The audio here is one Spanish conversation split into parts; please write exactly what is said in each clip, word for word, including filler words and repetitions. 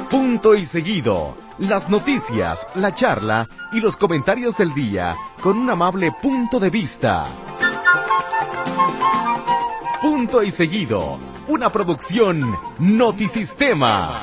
Punto y seguido. Las noticias, la charla y los comentarios del día con un amable punto de vista. Punto y seguido. Una producción Notisistema.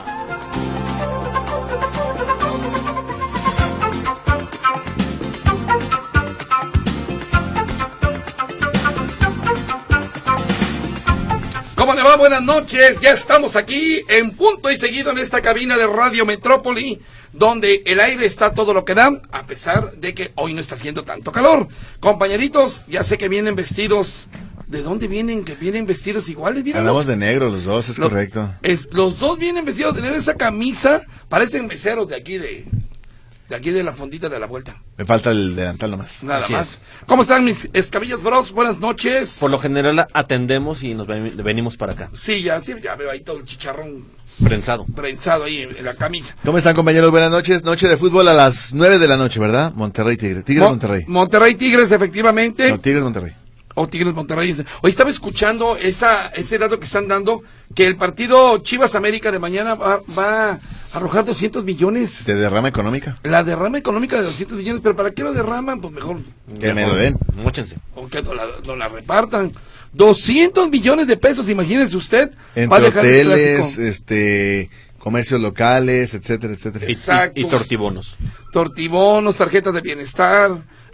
¿Cómo le va? Buenas noches, ya estamos aquí en Punto y Seguido en esta cabina de Radio Metrópoli, donde el aire está todo lo que da, a pesar de que hoy no está haciendo tanto calor. Compañeritos, ya sé que vienen vestidos, ¿de dónde vienen? ¿Que vienen vestidos iguales? Hablamos de negro los dos, es lo, correcto. Es, los dos vienen vestidos de negro, esa camisa, parecen meseros de aquí de... De aquí de la fondita de la vuelta. Me falta el delantal nomás. Nada Así más. es. ¿Cómo están mis escabillas bros? Buenas noches. Por lo general atendemos y nos ven, venimos para acá. Sí, ya, sí, ya veo ahí todo el chicharrón prensado. Prensado ahí en, en la camisa. ¿Cómo están, compañeros? Buenas noches. Noche de fútbol a las nueve de la noche, ¿verdad? Monterrey Tigres. Tigres Mo Monterrey. Monterrey Tigres, efectivamente. No, Tigres Monterrey. O Tigres Monterrey. Hoy estaba escuchando esa, ese dato que están dando, que el partido Chivas América de mañana va, va a arrojar doscientos millones. ¿De derrama económica? La derrama económica de doscientos millones, pero ¿para qué lo derraman? Pues mejor... Que me lo den. Móchense. O que no la, no la repartan. doscientos millones de pesos, imagínese usted. Entre hoteles, este... comercios locales, etcétera, etcétera. Exacto. Y, y tortibonos. Tortibonos, tarjetas de bienestar,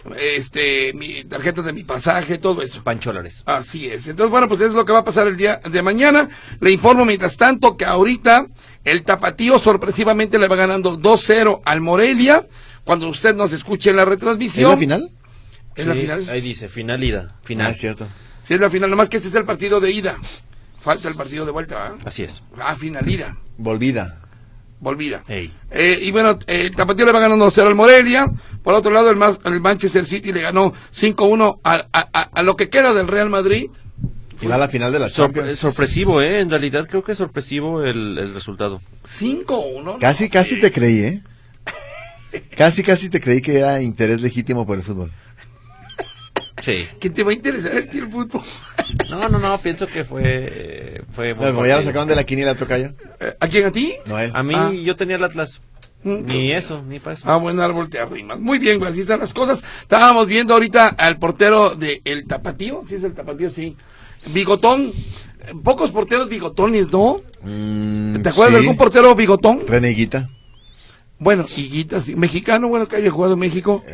este, mi, tarjetas de mi pasaje, todo eso. Pancholares. Así es. Entonces, bueno, pues eso es lo que va a pasar el día de mañana. Le informo mientras tanto que ahorita el Tapatío sorpresivamente le va ganando dos cero al Morelia. Cuando usted nos escuche en la retransmisión. ¿Es la final? ¿Es sí, la final? Ahí dice, final ida. Final. Ah, es cierto. Sí, es la final, nomás que este es el partido de ida. Falta el partido de vuelta, ¿verdad? Así es. Ah, final ida. Volvida. Volvida. Hey. Eh, y bueno, eh, el Tapatío le va ganando dos cero al Morelia. Por otro lado, el, más, el Manchester City le ganó cinco uno a, a, a, a lo que queda del Real Madrid. Y va a la final de la Sorpre Champions. sorpresivo, ¿eh? En realidad creo que es sorpresivo el, el resultado. cinco uno. Casi, no, casi sí. te creí, ¿eh? Casi, casi te creí que era interés legítimo por el fútbol. Sí. ¿Qué te va a interesar el tío el fútbol? No, no, no, pienso que fue... fue Bueno, como ya lo sacaron de la quiniela, tocayo. Eh, ¿A quién, a ti? Noel. A mí Ah. yo tenía el Atlas. Mm, Ni eso, ni para eso. Ah, buen árbol te arrimas. Muy bien, güey, así están las cosas. Estábamos viendo ahorita al portero de el Tapatío. Sí, es el Tapatío, sí. Bigotón. Pocos porteros bigotones, ¿no? Mm, ¿Te acuerdas sí. de algún portero bigotón? René Higuita. Bueno, Higuita, sí. Mexicano, bueno, que haya jugado en México.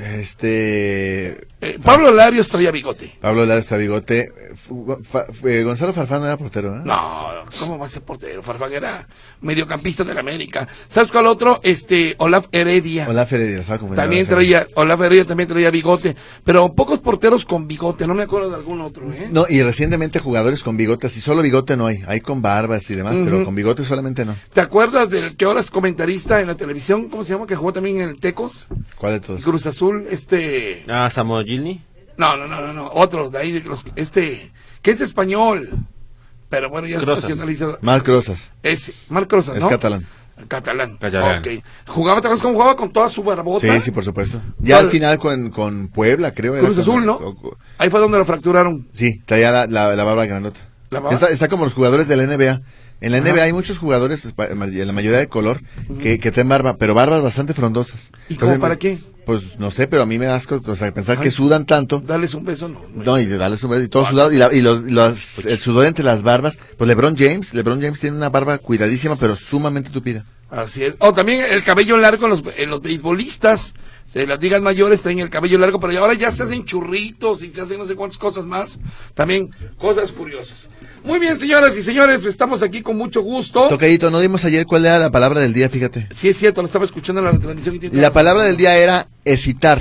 Este... Eh, Pablo Larios traía bigote. Pablo Lara está bigote. Fu- fa- fue- Gonzalo Farfán no era portero, ¿eh? No, ¿cómo va a ser portero? Farfán era mediocampista del América. ¿Sabes cuál otro? Este, Olaf Heredia. Olaf Heredia, estaba confundiendo. También traía, Olaf Heredia también traía bigote. Pero pocos porteros con bigote, no me acuerdo de algún otro, ¿eh? No, y recientemente jugadores con bigotes, y solo bigote no hay, hay con barbas y demás, Ujú. pero con bigote solamente no. ¿Te acuerdas del que ahora es comentarista en la televisión? ¿Cómo se llama? Que jugó también en el Tecos. ¿Cuál de todos? Cruz Azul, este... Ah, Samuel Gilny. No, no, no, no, no, otro de ahí, de los, este, que es español. Pero bueno, ya es Rosas. nacionalizado. Marc Rosas, Es Marc Rosas, es ¿no? catalán. Catalán. Catalán. Ok. Jugaba, ¿te acuerdas cómo jugaba con toda su barbota? Sí, sí, por supuesto. Ya ¿Cuál? al final con, con Puebla, creo. era Cruz con- Azul, ¿no? o- o- Ahí fue donde lo fracturaron. Sí, traía la, la, la barba grandota. ¿La barba? Está, está como los jugadores de la N B A. En la Ajá. N B A hay muchos jugadores, en la mayoría de color, que, que traen barba, pero barbas bastante frondosas. ¿Y cómo Entonces, para qué? Pues no sé, pero a mí me da asco, o sea, pensar Ay. que sudan tanto. Darles un beso, no. no. No, y de darles un beso y todo Ah, sudado, y, la- y los, los- el sudor entre las barbas. Pues LeBron James, LeBron James tiene una barba cuidadísima, pero sumamente tupida. Así es. O también el cabello largo en los, en los beisbolistas. En las ligas mayores tienen el cabello largo, pero ahora ya se hacen churritos y se hacen no sé cuántas cosas más. También cosas curiosas. Muy bien, señoras y señores, pues estamos aquí con mucho gusto. Tocadito, no dimos ayer cuál era la palabra del día, fíjate. Sí, es cierto, lo estaba escuchando en la transmisión. y tiene La toda palabra del día era hesitar,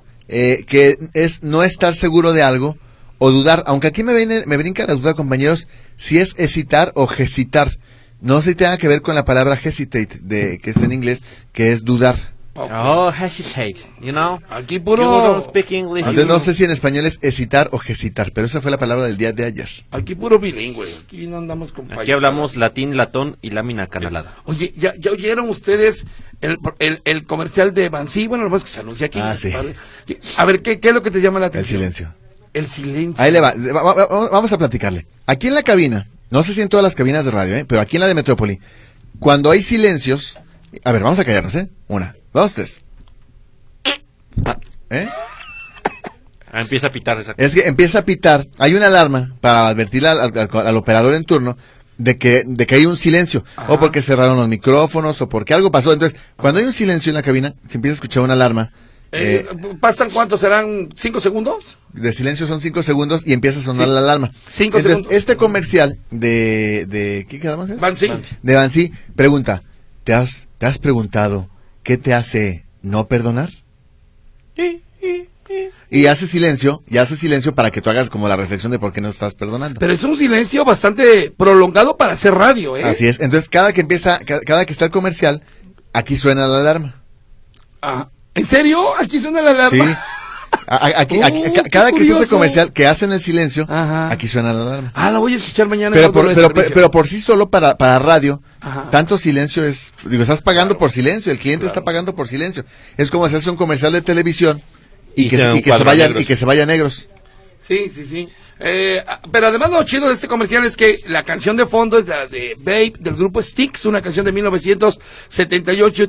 eh, que es no estar seguro de algo o dudar, aunque aquí me, viene, me brinca la duda, compañeros, si es hesitar o hesitar. No sé si tenga que ver con la palabra hesitate, de, que es en inglés, que es dudar. Ok. Oh, hesitate, you know. Aquí You puro... don't speak English. Entonces no sé si en español es hesitar o hesitar, pero esa fue la palabra del día de ayer. Aquí puro bilingüe, aquí no andamos con Aquí payasadas. hablamos latín, latón y lámina canalada. Oye, ¿ya, ya oyeron ustedes el, el, el comercial de Bansi? Bueno, lo más que se anuncia aquí. Ah, sí. A ver, ¿qué, ¿qué es lo que te llama la El atención? silencio. El silencio. Ahí le va, va- va- va- vamos a platicarle. Aquí en la cabina, no sé si en todas las cabinas de radio, ¿eh? pero aquí en la de Metrópoli, cuando hay silencios, A ver, vamos a callarnos, ¿eh? Una, dos, tres. ¿Eh? Ah, empieza a pitar. Esa... Es que empieza a pitar. Hay una alarma para advertir al, al, al operador en turno de que, de que hay un silencio. Ajá. O porque cerraron los micrófonos o porque algo pasó. Entonces, cuando hay un silencio en la cabina, se empieza a escuchar una alarma. Eh, eh, ¿Pasan cuántos? ¿Serán cinco segundos? De silencio son cinco segundos y empieza a sonar sí. la alarma. Cinco Entonces, segundos. Este comercial de... de ¿qué quedamos? Bansi. De Bansi pregunta, ¿te has, ¿te has preguntado qué te hace no perdonar? Y hace silencio, y hace silencio para que tú hagas como la reflexión de por qué no estás perdonando. Pero es un silencio bastante prolongado para hacer radio, ¿eh? Así es. Entonces, cada que empieza, cada, cada que está el comercial, aquí suena la alarma. Ah, ¿en serio? ¿Aquí suena la alarma? Sí. A, aquí, oh, aquí, cada que curioso. está ese comercial que hacen el silencio, Ajá. aquí suena la alarma. Ah, la voy a escuchar mañana. Pero por, pero, pero, pero por sí solo para, para radio, Ajá. tanto silencio es... Digo, estás pagando claro. por silencio, el cliente claro. está pagando por silencio. Es como si hace un comercial de televisión y, y, que, se, y, que, se vayan, y que se vayan negros. Sí, sí, sí. Eh, pero además lo chido de este comercial es que la canción de fondo es la de Babe del grupo Styx, una canción de mil novecientos setenta y ocho,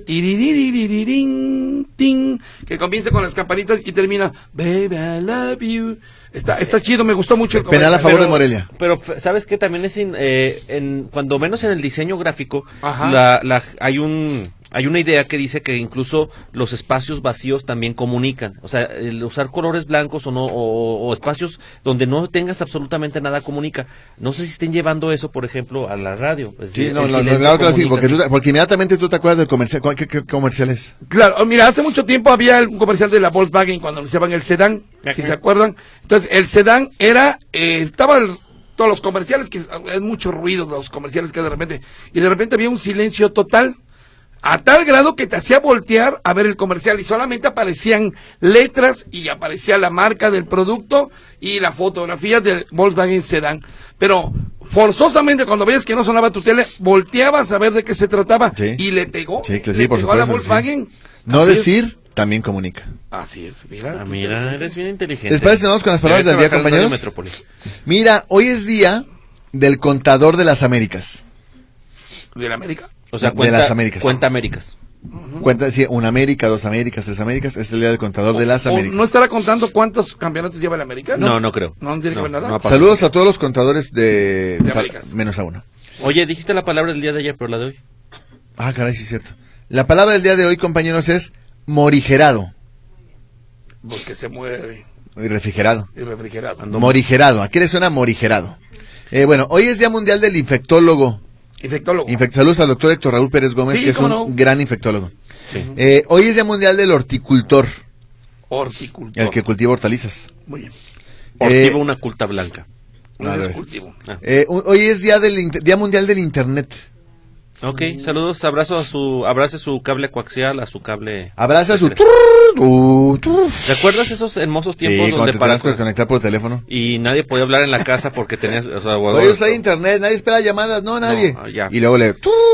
que comienza con las campanitas y termina Babe, I love you. Está, está chido, me gustó mucho el comercial. Penal a favor pero, de Morelia. Pero, ¿sabes qué? También es, in, eh, en, cuando menos en el diseño gráfico, la, la, hay un... Hay una idea que dice que incluso los espacios vacíos también comunican. O sea, el usar colores blancos o no o, o espacios donde no tengas absolutamente nada comunica. No sé si estén llevando eso, por ejemplo, a la radio. Es sí, decir, no, no, no, claro que sí, porque, tú, porque inmediatamente tú te acuerdas del comercial. ¿Qué, qué comercial es? Claro, mira, hace mucho tiempo había un comercial de la Volkswagen cuando anunciaban el sedán, si se acuerdan. Entonces, el sedán era, eh, estaba el, todos los comerciales, que es mucho ruido los comerciales que de repente, y de repente había un silencio total. A tal grado que te hacía voltear a ver el comercial y solamente aparecían letras y aparecía la marca del producto y la fotografía del Volkswagen Sedán. Pero forzosamente cuando veías que no sonaba tu tele, volteabas a ver de qué se trataba sí. y le pegó, sí, que sí, le por pegó supuesto, a la Volkswagen. Sí. No Así decir, es. También comunica. Así es, mira. Ah, mira, eres bien inteligente. ¿Les parece que vamos con las palabras del día, compañeros? Mira, hoy es día del contador de las Américas. ¿De la América? O sea, cuenta, de las Américas. Cuenta Américas. Uh-huh. Cuenta, sí, una América, dos Américas, tres Américas, es el día del contador o, de las Américas. ¿No estará contando cuántos campeonatos lleva el América? No, no, no creo. No, no tiene no, que ver nada. No Saludos a todos los contadores de, de Américas. Menos a uno. Oye, dijiste la palabra del día de ayer, pero la de hoy. Ah, caray, sí es cierto. La palabra del día de hoy, compañeros, es morigerado. Porque se muere. Y refrigerado. Y refrigerado. Morigerado. ¿A qué le suena morigerado? Eh, bueno, hoy es Día Mundial del Infectólogo. Infectólogo. Infect Saludos al doctor Héctor Raúl Pérez Gómez, sí, que es un no. gran infectólogo. Sí. Eh, hoy es Día Mundial del Horticultor. Horticultor. El que cultiva hortalizas. Muy bien. Cultiva eh, una culta blanca. No es cultivo. Ah. Eh, hoy es Día del Día Mundial del Internet. Ok, saludos, abrazo a su, abrace su cable coaxial, a su cable... Abraza su... ¿Recuerdas esos hermosos tiempos sí, donde te para tenías que conectar por teléfono? Y nadie podía hablar en la casa porque tenías... O sea, hoy usa internet, nadie espera llamadas, no, nadie. No, ya. Y luego le...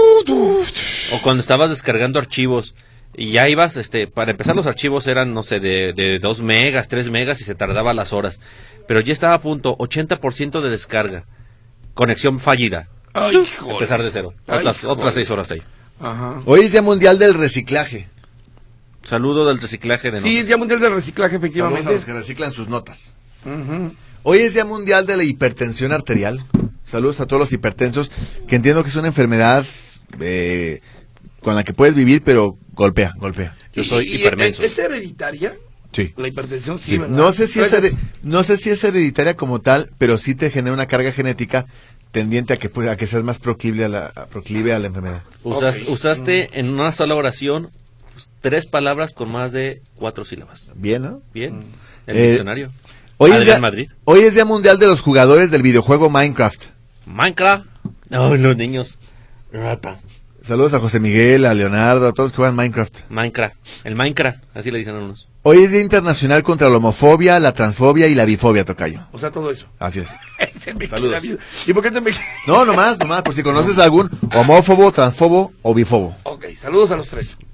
O cuando estabas descargando archivos y ya ibas, este, para empezar los archivos eran, no sé, de, de dos megas, tres megas y se tardaba las horas. Pero ya estaba a punto, ochenta por ciento de descarga. Conexión fallida. Ay, empezar de cero. Ay, otras, otras seis horas ahí. Ajá. Hoy es Día Mundial del Reciclaje. Saludo del reciclaje de notas. Sí, es Día Mundial del Reciclaje, efectivamente. Saludos a los que reciclan sus notas. Uh-huh. Hoy es Día Mundial de la Hipertensión Arterial. Saludos a todos los hipertensos, que entiendo que es una enfermedad eh, con la que puedes vivir, pero golpea, golpea. Yo soy ¿Y, hipermenso. ¿Es hereditaria? Sí. La hipertensión sí, sí. ¿verdad? No sé si es hered... no sé si es hereditaria como tal, pero sí te genera una carga genética tendiente a que a que seas más proclive a la a proclive a la enfermedad. Usas, okay. Usaste en una sola oración pues, tres palabras con más de cuatro sílabas. Bien, ¿no? Bien. El eh, diccionario. Hoy Adrián es, día, Madrid. hoy es Día Mundial de los Jugadores del videojuego Minecraft. Minecraft. No, los niños. Rata. Saludos a José Miguel, a Leonardo, a todos los que juegan Minecraft. Minecraft. El Minecraft, así le dicen a unos. Hoy es Día Internacional contra la Homofobia, la Transfobia y la Bifobia, tocayo. O sea, todo eso. Así es. Saludos. ¿Y por qué te me... No, nomás, nomás, por si conoces a algún homófobo, transfobo o bifobo. Ok, saludos a los tres.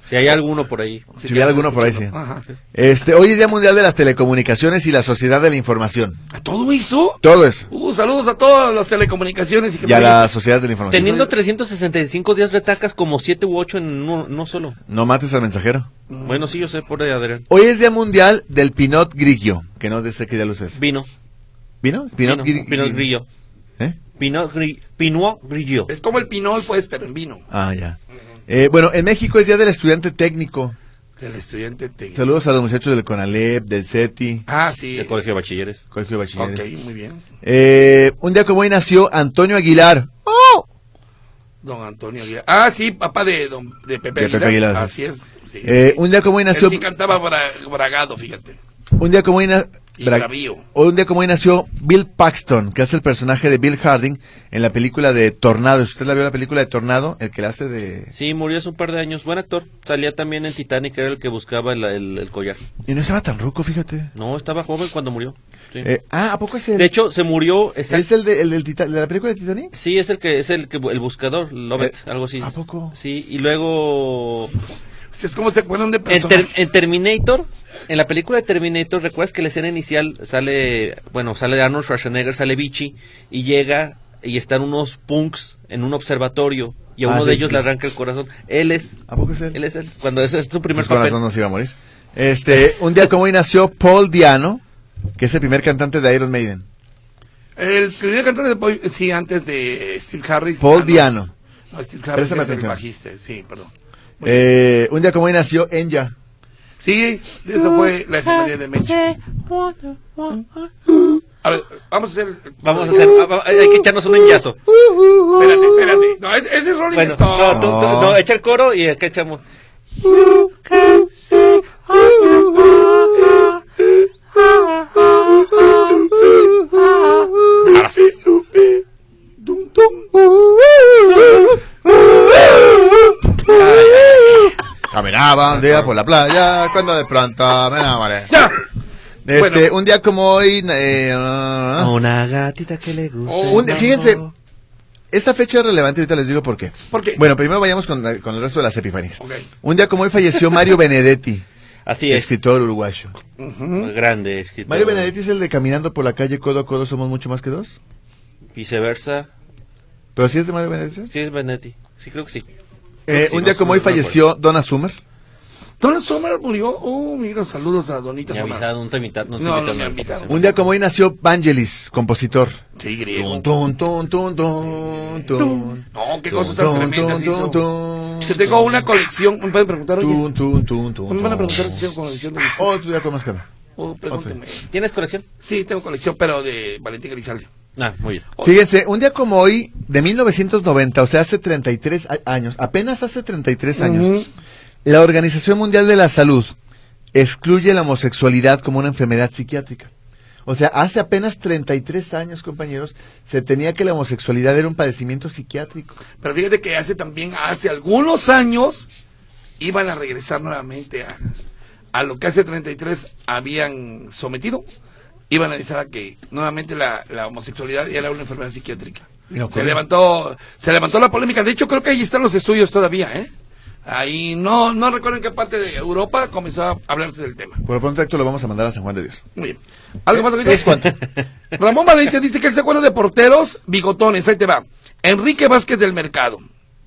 Si hay alguno por ahí. Si hay alguno por ahí, sí. Ajá. Este, hoy es Día Mundial de las Telecomunicaciones y la Sociedad de la Información. ¿Todo eso? Todo eso. Uh, saludos a todas las telecomunicaciones. Y, que Y a las sociedades de la información. Teniendo trescientos sesenta y cinco días retacas como siete u ocho en uno, no solo. No mates al mensajero. Mm. Bueno, sí, yo sé por ahí, Adrián. Hoy es Día Mundial del Pinot Grigio, que no sé qué ya lo sé. Vino. ¿Vino? Pinot, Vino, Gri- Pinot Grillo. ¿Eh? Pinot, gri, Pinot Grillo. Es como el pinol, pues, pero en vino. Ah, ya. Eh, bueno, en México es Día del Estudiante Técnico. Del estudiante técnico. Saludos a los muchachos del CONALEP, del CETI, Ah, sí. El colegio de bachilleres. Colegio de Bachilleres. Ok, muy bien. Eh, un día como hoy nació Antonio Aguilar. ¡Oh! Don Antonio Aguilar. Ah, sí, papá de, don, de Pepe De Aguilar. Pepe Aguilar, Así es. Sí. Eh, un día como hoy nació... Él sí cantaba bra- bragado, fíjate. Un día como hoy na- Y Bra- bravío. un día como hoy nació Bill Paxton, que hace el personaje de Bill Harding en la película de Tornado. Si usted la vio la película de Tornado, el que la hace de... Sí, murió hace un par de años. Buen actor. Salía también en Titanic, era el que buscaba el, el, el collar. Y no estaba tan ruco, fíjate. No, estaba joven cuando murió. Sí. Eh, ah, ¿a poco es el...? De hecho, se murió. exact- ¿Es el de, el del Tita- de la película de Titanic? Sí, es el que es el que el buscador, Lovett, Eh, algo así. ¿a poco? Sí, y luego Es como se acuerdan de en, personas. Ter- en Terminator, en la película de Terminator, recuerdas que la escena inicial sale, bueno, sale Arnold Schwarzenegger, sale Vichy y llega y están unos punks en un observatorio y a Ah, uno sí, de ellos sí. le arranca el corazón. Él es, ¿A poco es él? él es él. Cuando eso es su primer Pues con papel. razón no se iba a morir. Este, un día como hoy nació Paul Diano, que es el primer cantante de Iron Maiden. El primer cantante de Paul- sí, antes de Steve Harris. Paul Ah, no. Diano. No, Steve Harris Préstame es el atención. bajista, sí, perdón. Eh, un día como hoy nació Enya. Sí, eso fue la efemería de Meche. A ver, vamos a hacer. Vamos a hacer, ah, ah, hay que echarnos un enllazo. Espérate, espérate. No, ese ese es Rolling Bueno, Stone. no, tú, tú- no, echa el coro y acá echamos. Dum, dum. Caminaba un día por la playa cuando de pronto me enamoré. Ya. Este, Bueno. un día como hoy, eh, ah, Una gatita que le gusta. Oh, un día- fíjense, esta fecha es relevante, ahorita les digo por qué. ¿Por qué? Bueno, primero vayamos con, la- con el resto de las epifanías. Ok. Un día como hoy falleció Mario Benedetti, Así es. escritor uruguayo. Ujú. Grande escritor. Mario Benedetti es el de Caminando por la calle codo a codo somos mucho más que dos. Viceversa. ¿Pero sí es de Mario Benedetti? Sí, es Benetti. Sí, creo que sí. Eh, Sí, un no, día como hoy no recuerdo. falleció Donna Summer. Donna Summer murió. Oh, mira, saludos a Donita Me Summer. avisaron, no te invitaron. No, te No, no invitaron me al- invitaron. Un día como hoy nació Vangelis, compositor. Sí, griego. Tun, tun, tun, tun, tun. No, qué Tun, cosas tan tun, tremendas tun, hizo. tun, Yo tengo una colección. ¿Me pueden preguntar, oye? tun, tun, tun, tun, ¿No me van a tun. preguntar si tengo colección de Otro día con más calma. Oh, pregúnteme. ¿Tienes colección? Sí, tengo colección, pero de Valentín Elizalde. Ah, muy bien. Fíjense, un día como hoy, de mil novecientos noventa, o sea, hace treinta y tres a- años, apenas hace treinta y tres años, Ujú. la Organización Mundial de la Salud excluye la homosexualidad como una enfermedad psiquiátrica. O sea, hace apenas treinta y tres años, compañeros, se tenía que la homosexualidad era un padecimiento psiquiátrico. Pero fíjate que hace también, hace algunos años, iban a regresar nuevamente a, a lo que hace treinta y tres habían sometido. Iban a decir a que nuevamente la, la homosexualidad era una enfermedad psiquiátrica. No, se ¿cómo? levantó se levantó la polémica. De hecho, creo que ahí están los estudios todavía, ¿eh? Ahí no no recuerdo en qué parte de Europa comenzó a hablarse del tema. Por lo pronto, esto lo vamos a mandar a San Juan de Dios. Muy bien. ¿Algo más? ¿Es cuánto? Ramón Valencia dice que él se acuerda de porteros bigotones. Ahí te va. Enrique Vázquez del Mercado.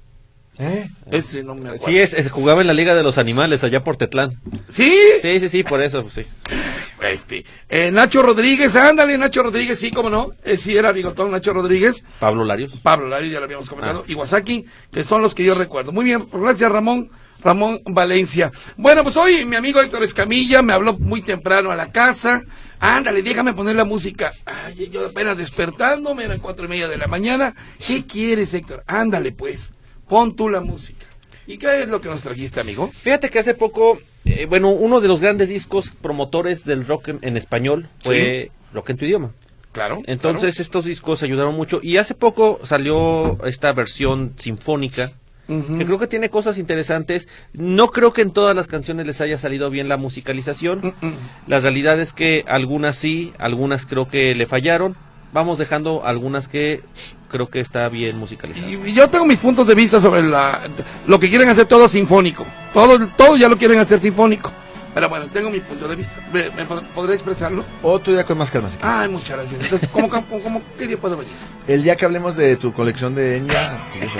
¿Eh? Ese no me acuerdo. Sí, es, es- jugaba en la Liga de los Animales allá por Tetlán. ¿Sí? Sí, sí, sí, por eso, pues, sí. Este, eh, Nacho Rodríguez, ándale, Nacho Rodríguez, sí, cómo no. Eh, sí, era bigotón, Nacho Rodríguez. Pablo Larios. Pablo Larios, ya lo habíamos comentado. Ah. Iwasaki, que son los que yo recuerdo. Muy bien, gracias Ramón. Ramón Valencia. Bueno, pues hoy mi amigo Héctor Escamilla me habló muy temprano a la casa. Ándale, déjame poner la música. Ay, yo apenas despertándome, eran cuatro y media de la mañana. ¿Qué quieres, Héctor? Ándale, pues, pon tú la música. ¿Y qué es lo que nos trajiste, amigo? Fíjate que hace poco, eh, bueno, uno de los grandes discos promotores del rock en, en español fue Rock en tu idioma. Claro. Entonces estos discos ayudaron mucho y hace poco salió esta versión sinfónica claro. Ujú. que creo que tiene cosas interesantes. No creo que en todas las canciones les haya salido bien la musicalización. Mm, mm. La realidad es que algunas sí, algunas creo que le fallaron, vamos dejando algunas que creo que está bien musicalizado. Y, y yo tengo mis puntos de vista sobre la, lo que quieren hacer todo sinfónico. Todo, todo ya lo quieren hacer sinfónico. Pero bueno, tengo mi punto de vista. ¿Me, me podré expresarlo? Otro día con más calma. Si Ay, muchas gracias. Entonces, ¿cómo, cómo, cómo, ¿qué día puedo venir? El día que hablemos de tu colección de Enya.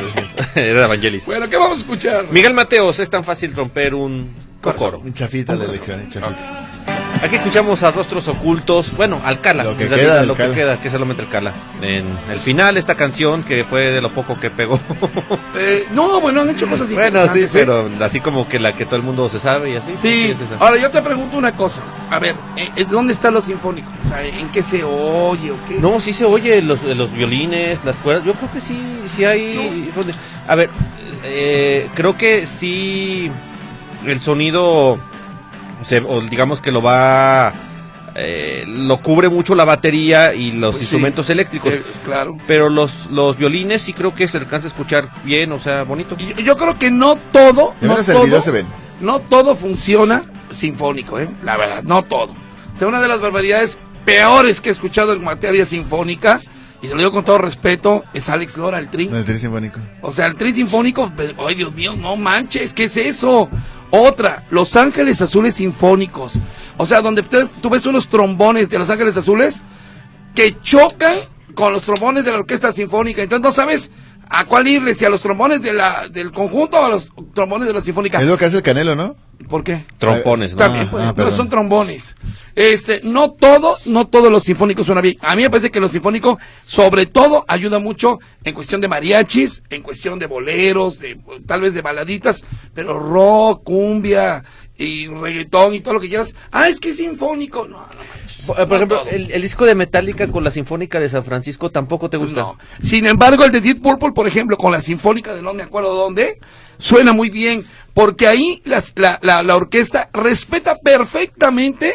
Era Evangelis. Bueno, ¿qué vamos a escuchar? Miguel Mateos, es tan fácil romper un cocoro. Un chafita de elección, chafita. Aquí escuchamos a Rostros Ocultos, bueno, Alcala, Lo que en realidad, queda, lo que Alcala. queda, que es solamente Alcala. En el final, esta canción que fue de lo poco que pegó. Eh, no, bueno, han hecho cosas Bueno, sí, interesantes, ¿eh? pero así como que la que todo el mundo se sabe y así. Sí, es esa. ahora yo te pregunto una cosa. A ver, eh, ¿dónde están los sinfónicos? O sea, ¿en qué se oye o qué? No, sí se oye los, los violines, las cuerdas. Yo creo que sí, sí hay. No. A ver, eh, creo que sí el sonido, se, o digamos que lo va, eh, lo cubre mucho la batería y los Pues instrumentos sí, eléctricos. eh, claro. Pero los, los violines sí creo que se alcanza a escuchar bien, o sea, bonito. Y yo creo que no todo, De no menos el todo, video se ven. no todo funciona sinfónico, ¿eh? La verdad, no todo. O sea, una de las barbaridades peores que he escuchado en materia sinfónica, y te lo digo con todo respeto, es Alex Lora, el tri. No, el tri sinfónico. O sea, el tri sinfónico, ay Dios mío, no manches, ¿qué es eso? Otra, Los Ángeles Azules Sinfónicos. O sea, donde te- tú ves unos trombones de Los Ángeles Azules que chocan con los trombones de la Orquesta Sinfónica. Entonces no sabes a cuál irle, si a los trombones de la, del conjunto o a los trombones de la Sinfónica. Es lo que hace el Canelo, ¿no? ¿Por qué? Trompones, ¿no? También, Ah, pues, ah, pero perdón. son trombones. Este, no todo, no todos los sinfónicos suenan bien. A mí me parece que los sinfónicos, sobre todo, ayuda mucho en cuestión de mariachis, en cuestión de boleros, de tal vez de baladitas, pero rock, cumbia y reggaetón y todo lo que quieras. Ah, es que es sinfónico. No, no manches. Por, por No ejemplo, todo. el, el disco de Metallica con la Sinfónica de San Francisco tampoco te gusta. No. Sin embargo, el de Deep Purple, por ejemplo, con la Sinfónica de no me acuerdo dónde, suena muy bien, porque ahí las- la, la, la orquesta respeta perfectamente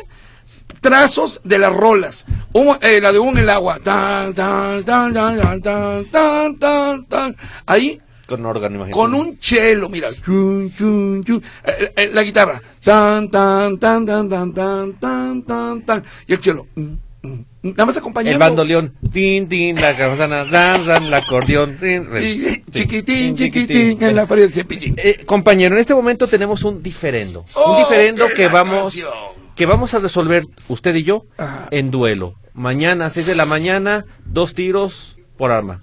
trazos de las rolas. Humo- eh, la de Humo en el agua. Tan, tan, tan, tan, tan, tan, tan, tan, tan. Ahí, Con órgano, imagínate. con un cello, mira. Chun, chun, chun. Eh, eh, la guitarra. Tan, tan, tan, tan, tan, tan, tan, tan, tan. Y el cello. mm, mm, mm. Nada más acompañando. El bandoleón. Tin, tin, la campana, dan, dan, el acordeón. Rin, rin. Y, Sí. chiquitín, chiquitín, en la feria del cepillín. Eh, compañero, en este momento tenemos un diferendo. Oh, un diferendo qué que vamos canción. que vamos a resolver usted y yo Ajá. en duelo. Mañana, seis de la mañana, dos tiros por arma.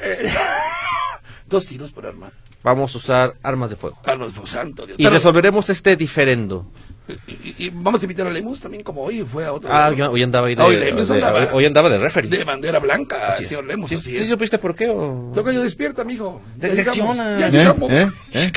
Dos tiros por arma. Vamos a usar armas de fuego. Arma de fuego, santo Dios. Y Pero- resolveremos este diferendo. y, y- y vamos a invitar a Lemus también, como hoy fue a otro. Ah, lado. hoy, hoy andaba ahí de, Hoy Lemus de- andaba. hoy andaba de referee. De bandera blanca, Así es. señor Lemus, ¿Sí, así sí es. supiste por qué? O... Toca yo despierta, mijo. Ya Reacciona. llegamos. Ya ¿Eh? llegamos. ¿Eh? ¿Eh?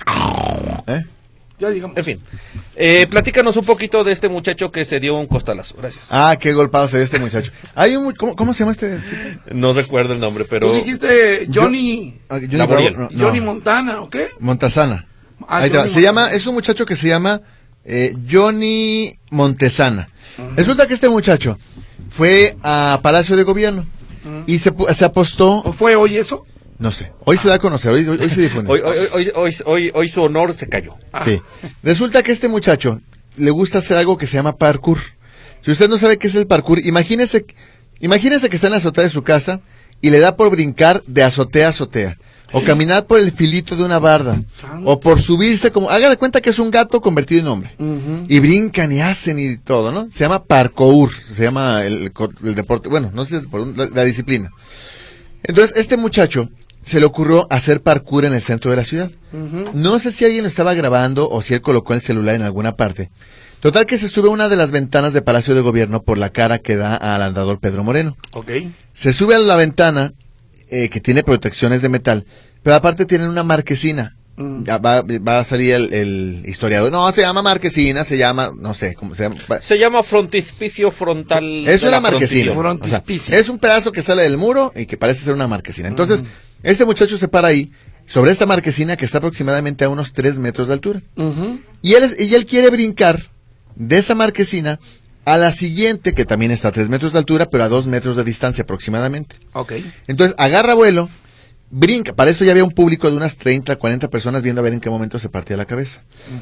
¿Eh? Ya llegamos. En fin, eh, platícanos un poquito de este muchacho que se dio un costalazo. Gracias. Ah, qué golpado se dio este muchacho. Hay un, mu- ¿cómo, cómo se llama este tipo? No recuerdo el nombre, pero... Tú dijiste Johnny, Ah, Johnny Laboriel. Bravo, no, no. Johnny Montana, ¿o qué? Montesana. Ah, Ahí te va. Johnny Se llama, Montana. es un muchacho que se llama eh, Johnny Montesana. Resulta que este muchacho fue a Palacio de Gobierno y se, pu- se apostó, ¿O fue hoy eso? no sé, hoy se da a conocer, hoy, hoy, hoy se difunde. Hoy, hoy, hoy, hoy, hoy, hoy su honor se cayó. Ah. Sí. Resulta que este muchacho le gusta hacer algo que se llama parkour. Si usted no sabe qué es el parkour, imagínese, imagínese que está en la azotea de su casa y le da por brincar de azotea a azotea. O caminar por el filito de una barda. Santo. O por subirse como... Haga de cuenta que es un gato convertido en hombre. Ujú. Y brincan y hacen y todo, ¿no? Se llama parkour. Se llama el, el deporte... Bueno, no sé, por un- la, la disciplina. Entonces, este muchacho se le ocurrió hacer parkour en el centro de la ciudad. Ujú. No sé si alguien lo estaba grabando o si él colocó el celular en alguna parte. Total que se sube a una de las ventanas de Palacio de Gobierno por la cara que da al andador Pedro Moreno. Ok. Se sube a la ventana eh, que tiene protecciones de metal, pero aparte tienen una marquesina. Mm. Ya Va, va a salir el, el historiador. No, se llama marquesina, se llama, no sé, cómo se llama. Va- Se llama frontispicio frontal. Es de una la marquesina. frontilla. O sea, Frontispicio. es un pedazo que sale del muro y que parece ser una marquesina. Entonces, este muchacho se para ahí, sobre esta marquesina que está aproximadamente a unos tres metros de altura. Ujú. Y él, es- y él quiere brincar de esa marquesina a la siguiente, que también está a tres metros de altura, pero a dos metros de distancia aproximadamente. Ok. Entonces, agarra vuelo, brinca. Para esto ya había un público de unas treinta, cuarenta personas viendo a ver en qué momento se partía la cabeza.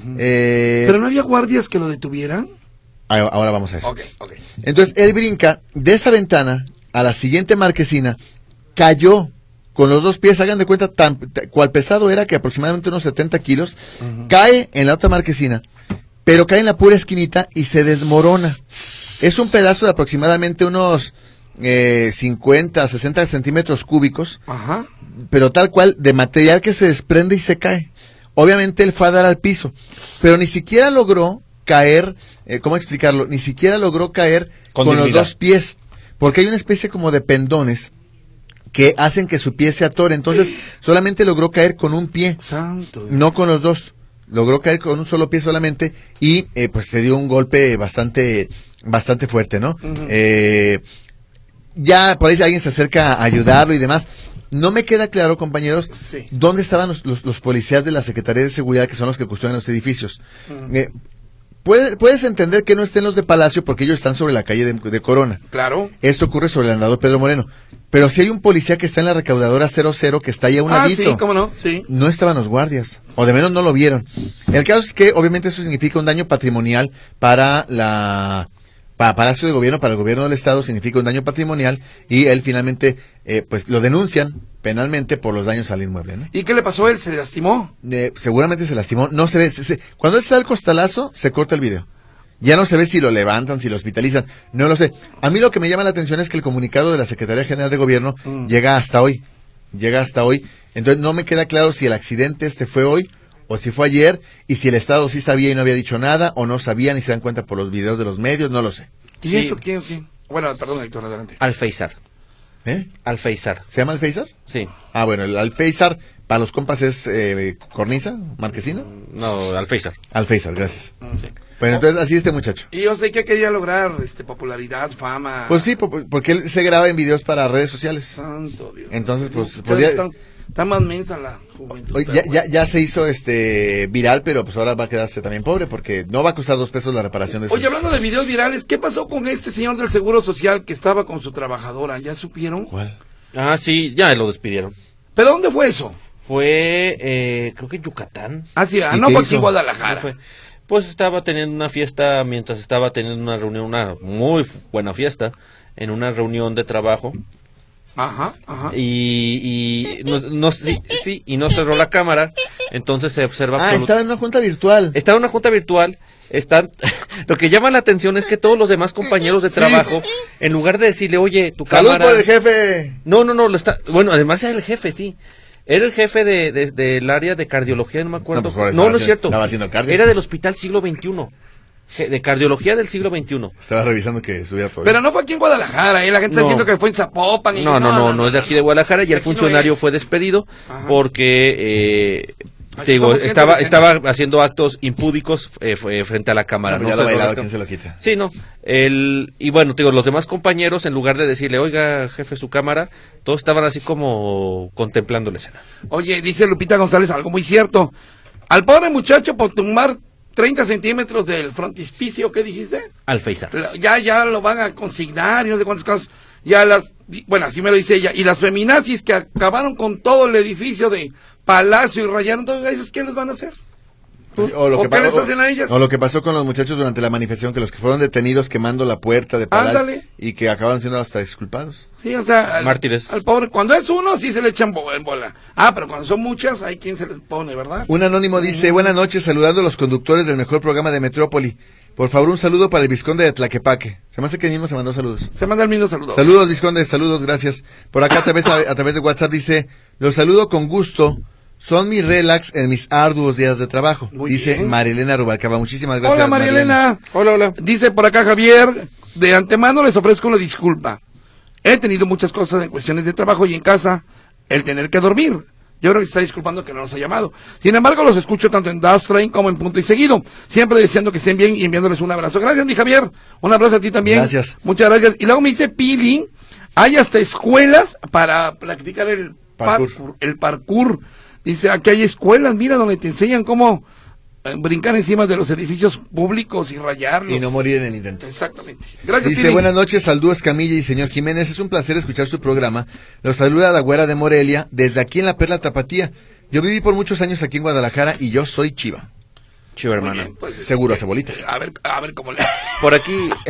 Eh, ¿Pero no había guardias que lo detuvieran? a- ahora vamos a eso. Ok, ok. Entonces, él brinca de esa ventana a la siguiente marquesina, cayó con los dos pies, hagan de cuenta tan, tan, cuál pesado era, que aproximadamente unos setenta kilos, uh-huh. cae en la otra marquesina, pero cae en la pura esquinita y se desmorona. Es un pedazo de aproximadamente unos eh, cincuenta, sesenta centímetros cúbicos, uh-huh. pero tal cual, de material que se desprende y se cae. Obviamente él fue a dar al piso, pero ni siquiera logró caer, eh, ¿cómo explicarlo? Ni siquiera logró caer con, con los dos pies, porque hay una especie como de pendones que hacen que su pie se atore, entonces solamente logró caer con un pie, Santo. no con los dos, logró caer con un solo pie solamente y eh, pues se dio un golpe bastante, bastante fuerte, ¿no? Uh-huh. Eh, ya por ahí alguien se acerca a ayudarlo y demás. No me queda claro, compañeros, sí. dónde estaban los, los, los policías de la Secretaría de Seguridad, que son los que custodian los edificios. Uh-huh. Eh, puede, puedes entender que no estén los de Palacio porque ellos están sobre la calle de, de Corona. Claro. Esto ocurre sobre el andador Pedro Moreno. Pero si hay un policía que está en la recaudadora cero cero, que está ahí a un ah, ladito. Sí, cómo no, sí. No estaban los guardias, o de menos no lo vieron. El caso es que, obviamente, eso significa un daño patrimonial para la... para Palacio de Gobierno, para el gobierno del Estado, significa un daño patrimonial, y él finalmente, eh, pues, lo denuncian penalmente por los daños al inmueble, ¿no? ¿Y qué le pasó a él? ¿Se lastimó? Eh, seguramente se lastimó, no se ve, se, se, cuando él está al costalazo, se corta el video. Ya no se ve si lo levantan, si lo hospitalizan, no lo sé. A mí lo que me llama la atención es que el comunicado de la Secretaría General de Gobierno mm. llega hasta hoy, llega hasta hoy, entonces no me queda claro si el accidente este fue hoy, o si fue ayer, y si el Estado sí sabía y no había dicho nada, o no sabían y se dan cuenta por los videos de los medios, no lo sé. ¿Y sí. eso qué, qué? Bueno, perdón, Héctor, adelante. Alféizar. ¿Eh? Alféizar. ¿Se llama Alféizar? Sí. Ah, bueno, el Alféizar, para los compas es eh, cornisa, marquesina. No, Alféizar. Alféizar, gracias. Mm, sí. Bueno, entonces así este muchacho. ¿Y yo sé qué quería lograr? Este, popularidad, fama. Pues sí, porque él se graba en videos para redes sociales. Santo Dios. Entonces, pues... Está, podía... está, está más mensa la juventud. Oye, ya, ya, ya se hizo este viral, pero pues ahora va a quedarse también pobre, porque no va a costar dos pesos la reparación de eso. Oye, hablando de videos virales, ¿qué pasó con este señor del Seguro Social que estaba con su trabajadora? ¿Ya supieron? ¿Cuál? Ah, sí, ya lo despidieron. ¿Pero dónde fue eso? Fue, eh, creo que en Yucatán. Ah, sí, ah, no fue aquí en Guadalajara. No fue. Pues estaba teniendo una fiesta, mientras estaba teniendo una reunión, una muy buena fiesta, en una reunión de trabajo. Ajá, ajá. Y, y no, no sí, sí, y no cerró la cámara, entonces se observa. Ah, absolut... estaba en una junta virtual. Estaba en una junta virtual. Están, lo que llama la atención es que todos los demás compañeros de trabajo, sí. en lugar de decirle, oye, tu ¡salud cámara... por el jefe! No, no, no, lo está, bueno, además era el jefe, sí. Era el jefe de, de, de, del área de cardiología, no me acuerdo. No, pues no, no es cierto. Estaba haciendo cardio. Era del Hospital Siglo veintiuno. De cardiología del siglo veintiuno. Estaba revisando que subía todo. Pero no fue aquí en Guadalajara, ¿eh? La gente no. está diciendo que fue en Zapopan. Y no, no, no, no, no es de aquí de Guadalajara, y el funcionario no fue despedido. Ajá. Porque... Eh, Aquí te digo, estaba estaba haciendo actos impúdicos eh, frente a la cámara. No, no, ya lo bailado, ¿quién se lo quita? Sí, no. El, y bueno, te digo, los demás compañeros, en lugar de decirle, oiga, jefe, su cámara, todos estaban así como contemplando la escena. Oye, dice Lupita González algo muy cierto. Al pobre muchacho por tomar treinta centímetros del frontispicio, ¿qué dijiste? Alféizar. Ya, ya lo van a consignar y no sé cuántos casos. Ya las, bueno, así me lo dice ella. Y las feminazis que acabaron con todo el edificio de Palacio y rayaron todo, ¿qué les van a hacer? Pues, o, lo ¿O que qué pasó, les hacen a ellas? O lo que pasó con los muchachos durante la manifestación, que los que fueron detenidos quemando la puerta de Palacio. Ándale. Y que acaban siendo hasta disculpados. Sí, o sea, al, mártires. Al pobre, cuando es uno, sí se le echan en bola. Ah, pero cuando son muchas, hay quien se les pone, ¿verdad? Un anónimo dice, mm. buenas noches, saludando a los conductores del mejor programa de Metrópoli. Por favor, un saludo para el Vizconde de Tlaquepaque. Se me hace que el mismo se mandó saludos. Se manda el mismo saludo. Saludos, Vizconde, saludos, gracias. Por acá a través, a, a través de WhatsApp dice, los saludo con gusto. Son mi relax en mis arduos días de trabajo. Muy dice bien. Marilena Rubalcaba. Muchísimas gracias. Hola, Marilena. Hola, hola. Dice por acá Javier, de antemano les ofrezco una disculpa. He tenido muchas cosas en cuestiones de trabajo y en casa, el tener que dormir. Yo creo que se está disculpando que no nos ha llamado. Sin embargo, los escucho tanto en Das Train como en Punto y Seguido. Siempre deseando que estén bien y enviándoles un abrazo. Gracias, mi Javier. Un abrazo a ti también. Gracias. Muchas gracias. Y luego me dice Pili, hay hasta escuelas para practicar el parkour. parkour el parkour. Dice, aquí hay escuelas, mira, donde te enseñan cómo eh, brincar encima de los edificios públicos y rayarlos. Y no morir en el intento. Exactamente. Gracias, Dice, Pili. buenas noches, Aldúa Escamilla y señor Jiménez. Es un placer escuchar su programa. Los saluda la güera de Morelia, desde aquí en la Perla Tapatía. Yo viví por muchos años aquí en Guadalajara y yo soy Chiva. Chiva hermana. Bien, pues, seguro, hace bolitas. A ver, a ver cómo le... Por aquí,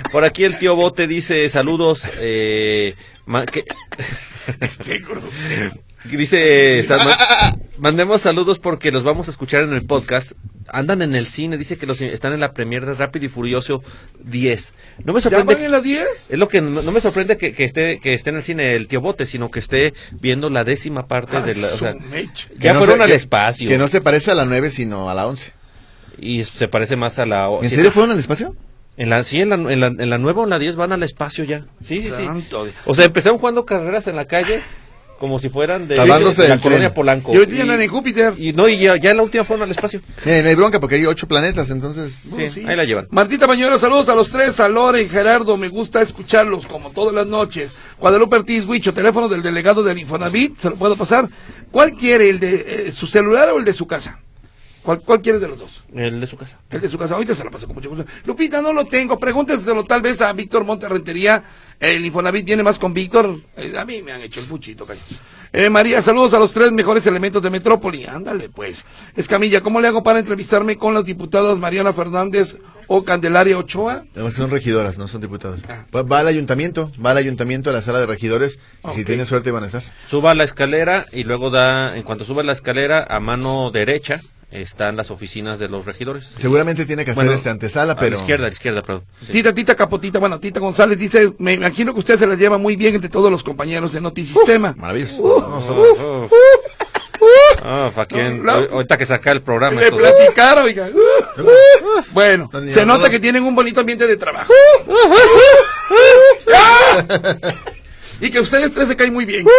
Por aquí el tío Bote dice, saludos, eh, ma- que... Este grosero. Dice, sal- ma- mandemos saludos porque los vamos a escuchar en el podcast. Andan en el cine, dice que los están en la premier de Rápido y Furioso diez. No me ¿Ya sorprende. van en las diez? Es lo que no, no me sorprende que, que esté que esté en el cine el tío Bote, sino que esté viendo la décima parte Ah, de la, o sea, su mecha. ya no fueron se- al que- espacio Que no se parece a la nueve, sino a la once. y se parece más a la o- ¿En sí, serio fueron al espacio? En la sí en la, en la en la nueva o en la diez van al espacio ya. Sí, sí, sí. Santo Dios. O sea, empezaron jugando carreras en la calle como si fueran de, Salvándose de la del colonia tren. Polanco. Y hoy día andan en Júpiter. Y no, y ya, ya en la última fueron al espacio. Eh, no hay bronca porque hay ocho planetas, entonces... Sí, No, sí. ahí la llevan. Martita Bañuelos, saludos a los tres, a Loren, Gerardo, me gusta escucharlos como todas las noches. Guadalupe Ortiz, Huicho, teléfono del delegado del Infonavit, se lo puedo pasar. ¿Cuál quiere, el de eh, su celular o el de su casa? ¿Cuál, ¿Cuál quiere de los dos? El de su casa. El de su casa, ahorita se lo paso con mucho gusto. Lupita, no lo tengo, pregúnteselo tal vez a Víctor Monterrentería. El Infonavit viene más con Víctor. Eh, a mí me han hecho el fuchito, caño. Eh, María, saludos a los tres mejores elementos de Metrópoli. Ándale, pues. Escamilla, ¿cómo le hago para entrevistarme con las diputadas Mariana Fernández o Candelaria Ochoa? No, son regidoras, no son diputados. Ah. Va, va al ayuntamiento, va al ayuntamiento a la sala de regidores, y Ok. si tiene suerte van a estar. Suba la escalera y luego da, en cuanto sube la escalera, a mano derecha están las oficinas de los regidores. Seguramente tiene que hacer Bueno, este antesala, A pero... la izquierda, a la izquierda, perdón. Sí. Tita, Tita Capotita, bueno, Tita González dice, me imagino que usted se la lleva muy bien entre todos los compañeros de Notisistema. Maravilloso. Uh, No, solo- Uf. Ah, Faquien, No, no. ahorita que saca el programa. Le esto- platicaron, oiga. Bueno, No, ni se nada, nota no. que tienen un bonito ambiente de trabajo. ¡Ah! Y que ustedes tres se caen muy bien.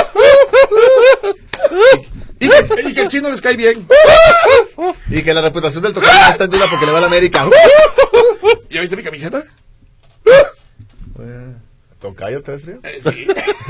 Y que, y que el chino les cae bien. Y que la reputación del tocayo no está en duda porque le va a la América. ¿Ya viste mi camiseta? ¿Tocayo te ves frío? Eh, sí.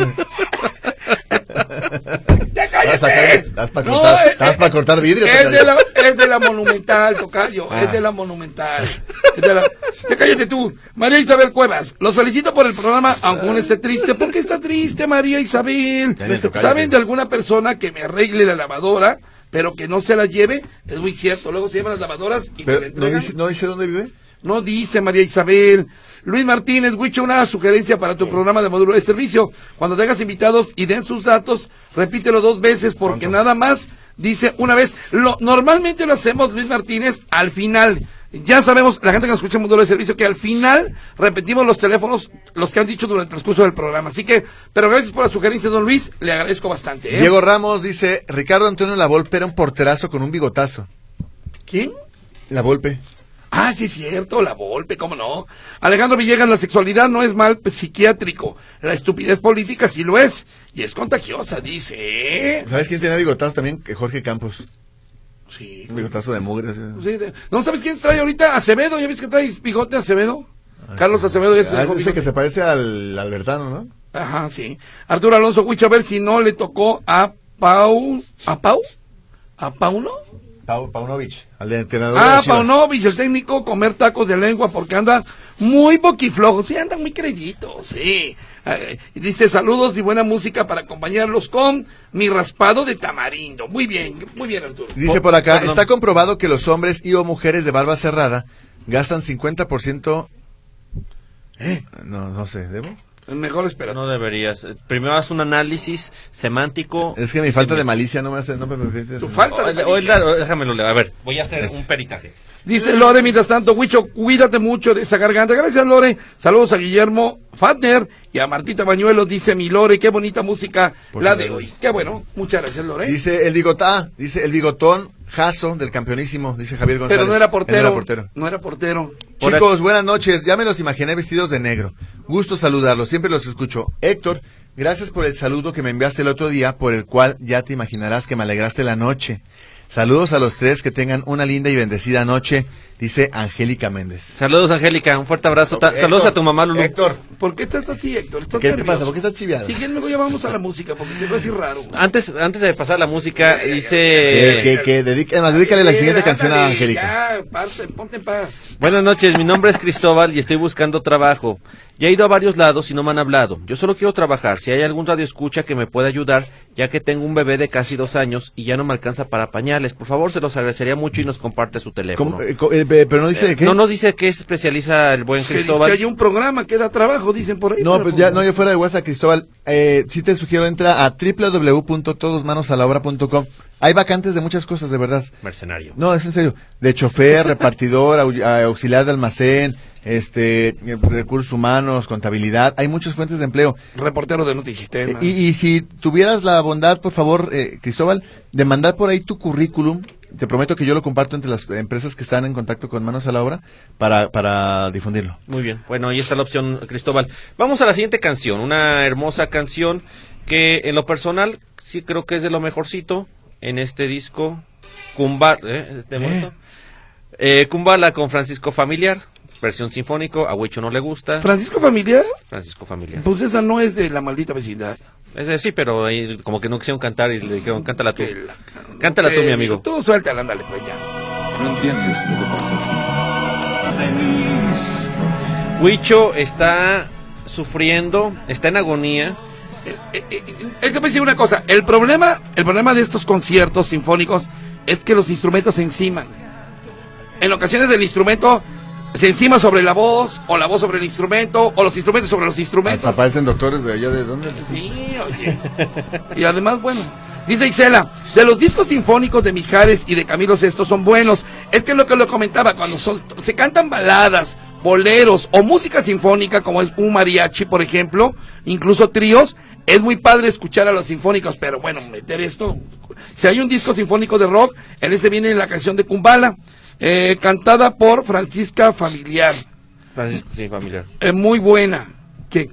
¡Ya ¿Estás cállate! para No, cortar, eh, estás pa' cortar vidrio? Es tocayo? de la, es de la Monumental, tocayo. Ah. Es de la Monumental. Es de la... Ya cállate tú. María Isabel Cuevas, los felicito por el programa, aunque uno esté triste. ¿Por qué está triste, María Isabel? Ya, ya, tocayo, ¿Saben que- de alguna persona que me arregle la lavadora, pero que no se la lleve? Es muy cierto. Luego se llevan las lavadoras y te Pero, la ¿no, entregan. dice, ¿No dice dónde vive? No dice María Isabel. Luis Martínez, Huicho, una sugerencia para tu programa de módulo de servicio. Cuando tengas invitados y den sus datos, repítelo dos veces, porque Pronto. nada más dice una vez. Lo, normalmente lo hacemos, Luis Martínez, al final. Ya sabemos, la gente que nos escucha en módulo de servicio, que al final repetimos los teléfonos, los que han dicho durante el transcurso del programa. Así que, pero gracias por la sugerencia, don Luis, le agradezco bastante. ¿eh? Diego Ramos dice, Ricardo Antonio Lavolpe era un porterazo con un bigotazo. ¿Quién? Lavolpe. Ah, sí es cierto, la Volpe, cómo no. Alejandro Villegas, la sexualidad no es mal psiquiátrico, la estupidez política sí lo es, y es contagiosa, dice, ¿eh? ¿Sabes quién tiene bigotazo también? Que Jorge Campos. Sí. Un bigotazo de mugre. así. Sí, de- ¿No sabes quién trae ahorita? Acevedo, ¿ya ves que trae bigote Acevedo? Carlos Acevedo es Ah, el dice que se parece al Albertano, ¿no? Ajá, sí. Arturo Alonso Huicho, a ver si no le tocó a Pau, ¿a Pau? ¿A Pauno? Pau, Paunovic, al de entrenador de Ah, las Chivas. Paunovic, el técnico, comer tacos de lengua porque anda muy boquiflojo. Sí, anda muy creditos, sí. Eh, dice saludos y buena música para acompañarlos con mi raspado de tamarindo. Muy bien, muy bien, Arturo. Dice Oh, por acá, perdón. está comprobado que los hombres y o mujeres de barba cerrada gastan cincuenta por ciento... ¿Eh? No, no sé, ¿debo? Mejor espera. No deberías. Primero haz un análisis semántico. Es que mi falta de malicia no me hace... No me permite... Tu falta de O- o- malicia. o- déjamelo leer. A ver, voy a hacer Este. un peritaje. Dice Lore, mientras tanto, Huicho, cuídate mucho de esa garganta. Gracias, Lore. Saludos a Guillermo Fatner y a Martita Bañuelos. Dice mi Lore, qué bonita música Por la favor. de hoy. Qué bueno. Muchas gracias, Lore. Dice el bigotá, dice el bigotón Jaso del campeonísimo, dice Javier González. Pero no era Él portero. No era portero. No era portero. Por Chicos, buenas noches. Ya me los imaginé vestidos de negro. Gusto saludarlos, siempre los escucho. Héctor, gracias por el saludo que me enviaste el otro día, por el cual ya te imaginarás que me alegraste la noche. Saludos a los tres, que tengan una linda y bendecida noche, dice Angélica Méndez. Saludos, Angélica. Un fuerte abrazo. Ta- Héctor, Saludos a tu mamá, Lulu. Héctor, ¿Por qué estás así, Héctor? ¿Estás ¿qué te nervioso? pasa? ¿Por qué estás chiviado? Si quieren, luego ya vamos a la música, porque te voy a decir raro. Antes, antes de pasar la música, Que, dice... que, que dedique, además, dedícale la siguiente Ándale, canción a Angélica. Ya, parte, ponte en paz. Buenas noches, mi nombre es Cristóbal y estoy buscando trabajo. Ya he ido a varios lados y no me han hablado. Yo solo quiero trabajar. Si hay algún radio escucha que me pueda ayudar, ya que tengo un bebé de casi dos años y ya no me alcanza para pañales. Por favor, se los agradecería mucho y nos comparte su teléfono. ¿Cómo, eh, co- eh, Pero no dice de qué. No nos dice qué especializa el buen Que Cristóbal. dice que hay un programa que da trabajo, dicen por ahí. No, pero pues ya, no, yo fuera de WhatsApp, Cristóbal. Eh, sí te sugiero, entra a doble u doble u doble u punto todos manos a la obra punto com. Hay vacantes de muchas cosas, de verdad. Mercenario. No, es en serio. De chofer, repartidor, au- auxiliar de almacén, este, recursos humanos, contabilidad. Hay muchas fuentes de empleo. Reportero de Notisistema. Y, y si tuvieras la bondad, por favor, eh, Cristóbal, de mandar por ahí tu currículum, te prometo que yo lo comparto entre las empresas que están en contacto con Manos a la Obra para, para difundirlo. Muy bien, bueno, ahí está la opción, Cristóbal. Vamos a la siguiente canción, una hermosa canción que en lo personal sí creo que es de lo mejorcito en este disco. Kumbala, ¿eh? ¿De muerto? Eh, Kumbala con Francisco Familiar, versión sinfónico, a Huicho no le gusta. ¿Francisco Familiar? Francisco Familiar. Pues esa no es de La Maldita Vecindad. Ese sí, pero ahí como que no quisieron cantar y le dijeron, cántala tú. Que la cara- Cántala tú, Eh, mi amigo. Tú suéltala, ándale, pues ya. No entiendes lo que pasa aquí. Denise. Huicho está sufriendo, está en agonía. Eh, eh, eh, Es que me dice una cosa, el problema, el problema de estos conciertos sinfónicos es que los instrumentos se enciman. En ocasiones el instrumento se encima sobre la voz, o la voz sobre el instrumento, o los instrumentos sobre los instrumentos. Hasta parecen doctores de allá de dónde. Sí, oye. Y además, bueno, dice Isela, de los discos sinfónicos de Mijares y de Camilo Sesto son buenos. Es que es lo que lo comentaba, cuando son, se cantan baladas, boleros o música sinfónica, como es un mariachi, por ejemplo, incluso tríos, es muy padre escuchar a los sinfónicos, pero bueno, meter esto, si hay un disco sinfónico de rock, en ese viene la canción de Kumbala, eh, cantada por Francisca Familiar, Francisco, sí, Familiar. eh, muy buena. ¿Quién?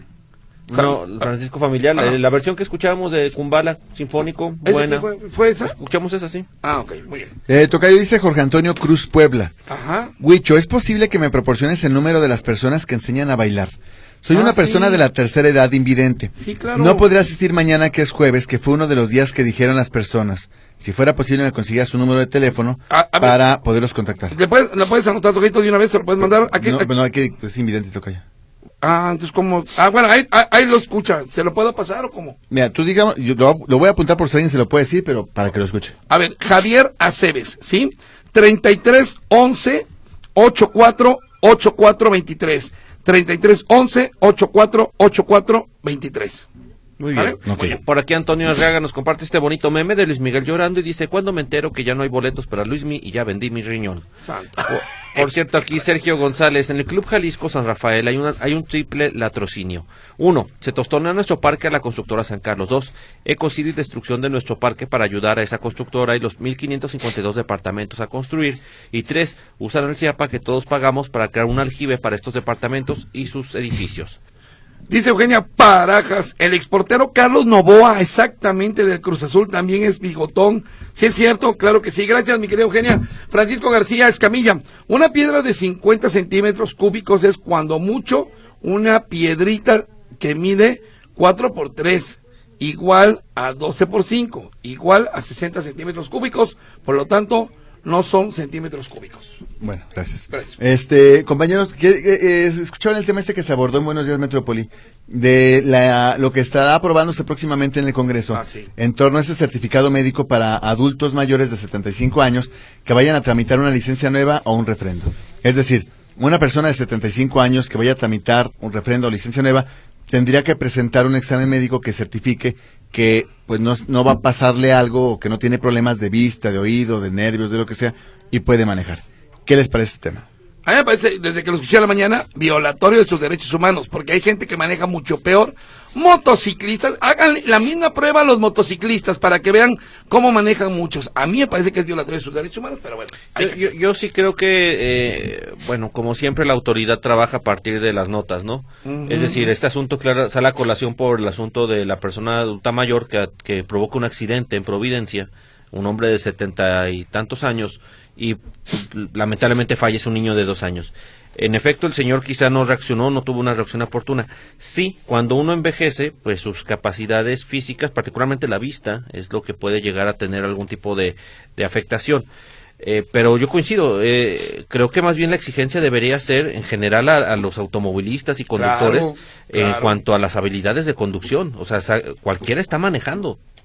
No, Francisco Familiar, la, Ah. la versión que escuchábamos de Kumbala, sinfónico, ¿Ese buena. que fue, fue esa? Escuchamos esa, sí. Ah, ok, muy bien. Eh, Tocayo dice Jorge Antonio Cruz Puebla. Ajá. Huicho, ¿es posible que me proporciones el número de las personas que enseñan a bailar? Soy Ah, una persona sí. de la tercera edad invidente. Sí, claro. No podré asistir mañana, que es jueves, que fue uno de los días que dijeron las personas. Si fuera posible, me consiguieras su número de teléfono A- a ver. para poderlos contactar. ¿Le puedes, ¿Le puedes anotar, Toquito, de una vez? ¿Se lo puedes mandar? Aquí, No, aquí- no, hay que, es invidente, Tocayo. Ah, entonces, ¿cómo? Ah, bueno, ahí, ahí, ahí lo escucha. ¿Se lo puedo pasar o cómo? Mira, tú digamos, yo lo, lo voy a apuntar por si alguien se lo puede decir, pero para que lo escuche. A ver, Javier Aceves, ¿sí? treinta y tres once ochenta y cuatro ochenta y cuatro veintitrés. treinta y tres once ochenta y cuatro ochenta y cuatro veintitrés. Muy ¿Vale? bien. Ok. Oye, por aquí Antonio Arriaga nos comparte este bonito meme de Luis Miguel llorando y dice, ¿cuándo me entero que ya no hay boletos para Luismi y ya vendí mi riñón? Santo. Por, por cierto, aquí Sergio González, en el Club Jalisco San Rafael hay, una, hay un triple latrocinio. Uno, se tostonea nuestro parque a la constructora San Carlos. Dos, ecocidio y destrucción de nuestro parque para ayudar a esa constructora y los mil quinientos cincuenta y dos departamentos a construir. Y tres, usan el CIAPA que todos pagamos para crear un aljibe para estos departamentos y sus edificios. Dice Eugenia Parajas, el exportero Carlos Novoa, exactamente del Cruz Azul, también es bigotón. ¿Sí es cierto? Claro que sí. Gracias, mi querida Eugenia. Francisco García Escamilla, una piedra de cincuenta centímetros cúbicos es cuando mucho una piedrita que mide cuatro por tres, igual a doce por cinco, igual a sesenta centímetros cúbicos, por lo tanto, no son centímetros cúbicos. Bueno, gracias. Gracias. Este, compañeros, ¿qué, eh, eh, escucharon el tema este que se abordó en Buenos Días Metrópoli, de la, lo que estará aprobándose próximamente en el Congreso, Ah, sí. en torno a ese certificado médico para adultos mayores de setenta y cinco años que vayan a tramitar una licencia nueva o un refrendo? Es decir, una persona de setenta y cinco años que vaya a tramitar un refrendo o licencia nueva tendría que presentar un examen médico que certifique que pues no, no va a pasarle algo, o que no tiene problemas de vista, de oído, de nervios, de lo que sea, y puede manejar. ¿Qué les parece este tema? A mí me parece, desde que lo escuché a la mañana, violatorio de sus derechos humanos, porque hay gente que maneja mucho peor. Motociclistas, hagan la misma prueba a los motociclistas para que vean cómo manejan muchos. A mí me parece que es violatorio de sus derechos humanos, pero bueno. hay Yo, que- yo, yo sí creo que, eh, bueno, como siempre la autoridad trabaja a partir de las notas, ¿no? Ujú. Es decir, este asunto claro, sale a colación por el asunto de la persona adulta mayor que, que provoca un accidente en Providencia, un hombre de setenta y tantos años, y lamentablemente fallece un niño de dos años. En efecto, el señor quizá no reaccionó, no tuvo una reacción oportuna. Sí, cuando uno envejece, pues sus capacidades físicas, particularmente la vista, es lo que puede llegar a tener algún tipo de, de afectación. Eh, pero yo coincido, eh, creo que más bien la exigencia debería ser en general a, a los automovilistas y conductores Claro, en claro. cuanto a las habilidades de conducción. O sea, sa- cualquiera está manejando.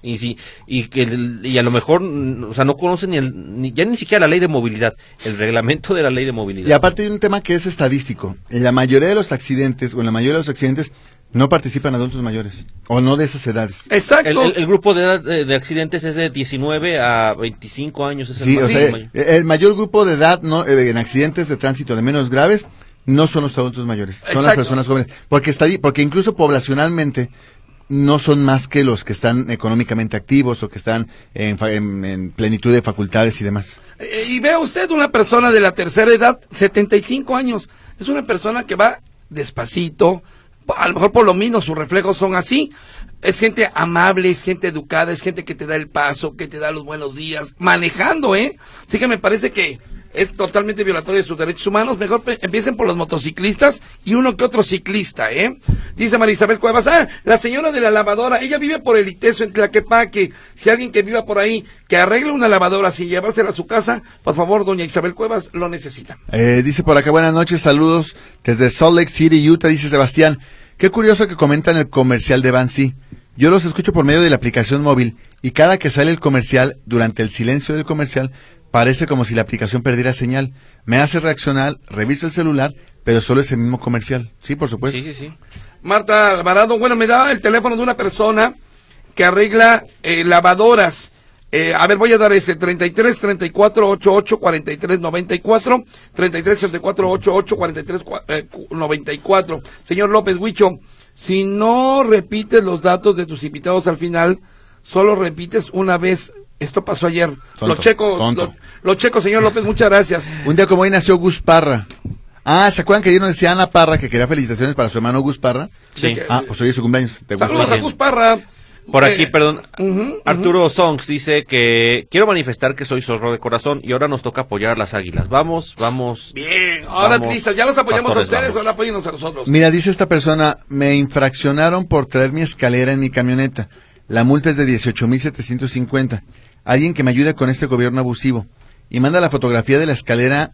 Y si y que el- y a lo mejor, mm, o sea, no conocen ni, el, ni ya ni siquiera la ley de movilidad, el reglamento de la ley de movilidad. Y aparte hay un tema que es estadístico. En la mayoría de los accidentes, o en la mayoría de los accidentes, no participan adultos mayores, o no de esas edades. Exacto. El, el- el grupo de edad de, de accidentes es de diecinueve a veinticinco años. Es el Sí, más- o Sí. sea, mayor. el mayor grupo de edad no eh, en accidentes de tránsito de menos graves no son los adultos mayores, son las Exacto. personas jóvenes, porque está ahí- porque incluso poblacionalmente no son más que los que están económicamente activos o que están en, fa- en- en plenitud de facultades y demás. Eh, y vea usted una persona de la tercera edad, setenta y cinco años. Es una persona que va despacito. A lo mejor por lo mismo sus reflejos son así. Es gente amable, es gente educada, es gente que te da el paso, que te da los buenos días, manejando, ¿eh? Así que me parece que es totalmente violatorio de sus derechos humanos. Mejor pe- empiecen por los motociclistas y uno que otro ciclista, ¿eh? Dice María Isabel Cuevas, ah, la señora de la lavadora, ella vive por el Iteso en Tlaquepaque. Si alguien que viva por ahí, que arregle una lavadora sin llevársela a su casa, por favor, doña Isabel Cuevas, lo necesita. Eh, dice por acá, buenas noches, saludos desde Salt Lake City, Utah, dice Sebastián. Qué curioso que comentan el comercial de Bansi. Yo los escucho por medio de la aplicación móvil y cada que sale el comercial, durante el silencio del comercial, parece como si la aplicación perdiera señal. Me hace reaccionar, reviso el celular, pero solo es el mismo comercial. Sí, por supuesto. Sí, sí, sí. Marta Alvarado, bueno, me da el teléfono de una persona que arregla eh, lavadoras. Eh, a ver, voy a dar ese, treinta y tres, treinta y cuatro, ochenta y ocho, cuarenta y tres, noventa y cuatro, treinta y tres, treinta y cuatro, ochenta y ocho, cuarenta y tres, noventa y cuatro. Señor López Huicho, si no repites los datos de tus invitados al final, solo repites una vez. Esto pasó ayer. Tonto, lo checo, tonto. lo, lo checo, señor López, muchas gracias. Un día como hoy nació Gus Parra. Ah, ¿se acuerdan que ayer nos decía Ana Parra que quería felicitaciones para su hermano Gus Parra? Sí. Ah, pues hoy es su cumpleaños. ¿Te gusta? Saludos a Gus Parra. Por Eh, aquí, perdón, ujú, Arturo Songs dice que quiero manifestar que soy zorro de corazón y ahora nos toca apoyar a las águilas. Vamos, vamos. Bien, ahora Vamos, listas, ya los apoyamos pastores, a ustedes, vamos. ahora apóyennos a nosotros. Mira, dice esta persona, me infraccionaron por traer mi escalera en mi camioneta. La multa es de dieciocho mil setecientos cincuenta. Alguien que me ayude con este gobierno abusivo. Y manda la fotografía de la escalera.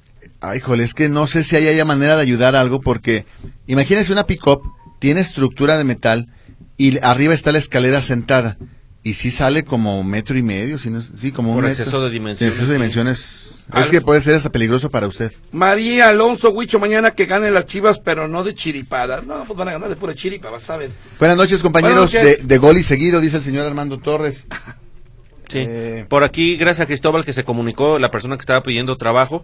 Ay, jole, es que no sé si hay haya manera de ayudar a algo porque imagínese una pick-up, tiene estructura de metal y arriba está la escalera sentada. Y sí sale como metro y medio, si no es- sí, como Por un exceso metro. de dimensiones, Exceso de sí. dimensiones. Al- Es que puede ser hasta peligroso para usted. María Alonso Huicho, mañana que ganen las Chivas, pero no de chiripada. No, pues van a ganar de pura chiripa, vas a ver. Buenas noches, compañeros Buenas noches. De, de gol y seguido, dice el señor Armando Torres. Sí. Eh, Por aquí, gracias a Cristóbal que se comunicó, la persona que estaba pidiendo trabajo,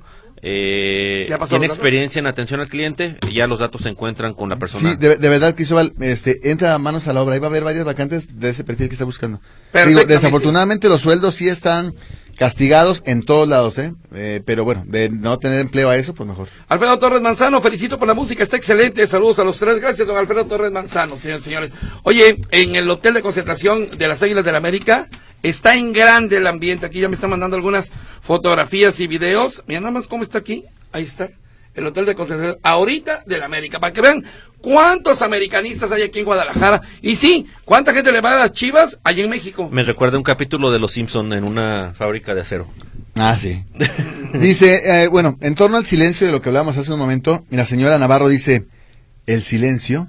eh, ¿Ya pasó tiene los datos? experiencia en atención al cliente, y ya los datos se encuentran con la persona. Sí, de, de verdad, Cristóbal, este, entra a manos a la obra. Ahí va a haber varias vacantes de ese perfil que está buscando. Digo, Perfectamente. desafortunadamente los sueldos sí están castigados en todos lados, ¿eh? Eh, pero bueno, de no tener empleo a eso, pues mejor. Alfredo Torres Manzano, felicito por la música, está excelente. Saludos a los tres. Gracias, don Alfredo Torres Manzano, señores y señores. Oye, en el hotel de concentración de las Águilas del la América está en grande el ambiente. Aquí ya me están mandando algunas fotografías y videos. Mira nada más cómo está aquí. Ahí está. El hotel de concentración ahorita de la América. Para que vean cuántos americanistas hay aquí en Guadalajara. Y sí, cuánta gente le va a las Chivas allá en México. Me recuerda un capítulo de Los Simpson en una fábrica de acero. Ah, sí. Dice, eh, bueno, en torno al silencio de lo que hablábamos hace un momento, la señora Navarro dice, el silencio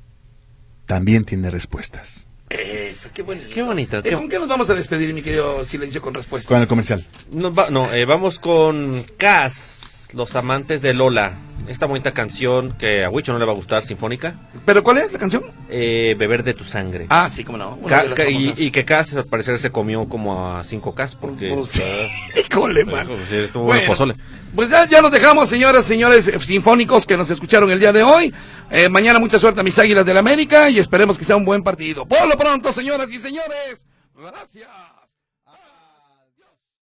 también tiene respuestas. Eso, qué bonito. Qué bonito, Eh, qué- ¿Con qué nos vamos a despedir, mi querido Silencio con Respuesta? Con el comercial. No, va- no eh, vamos con Cass, Los Amantes de Lola. Esta bonita canción que a Huicho no le va a gustar, sinfónica. ¿Pero cuál es la canción? Eh, Beber de tu sangre. Ah, sí, cómo no. una Ca- de las ca- y, famosas. y que Cass al parecer se comió como a cinco Cass porque... Pues sí, híjole, man. Pues sí, estuvo bueno el pozole. Pues ya, ya nos dejamos, señoras y señores eh, sinfónicos que nos escucharon el día de hoy. Eh, mañana mucha suerte a mis Águilas del la América y esperemos que sea un buen partido. Por lo pronto, señoras y señores, gracias.